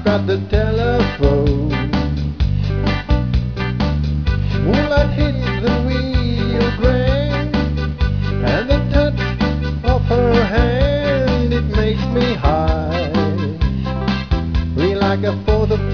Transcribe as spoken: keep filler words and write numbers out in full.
grab the telephone. Moonlight hits the wheel grand, and the touch of her hand, it makes me high. Feel like a fourth of